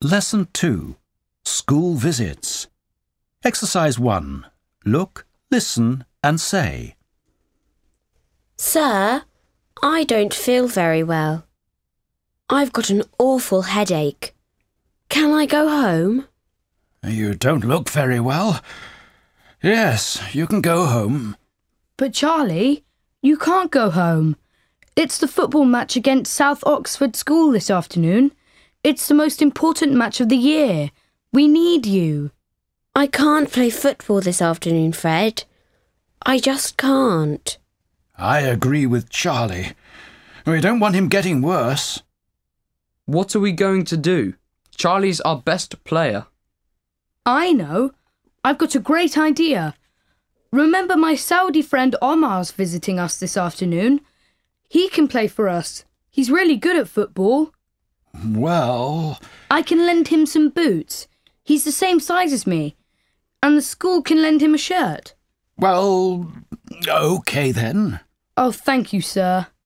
Lesson 2. School Visits. Exercise 1. Look, listen and say. Sir, I don't feel very well. I've got an awful headache. Can I go home? You don't look very well. Yes, you can go home. But Charlie, you can't go home. It's the football match against South Oxford School this afternoon. It's the most important match of the year. We need you. I can't play football this afternoon, Fred. I just can't. I agree with Charlie. We don't want him getting worse. What are we going to do? Charlie's our best player. I know. I've got a great idea. Remember my Saudi friend Omar's visiting us this afternoon? He can play for us. He's really good at football. Well... I can lend him some boots. He's the same size as me. And the school can lend him a shirt. Well, OK then. Oh, thank you, sir.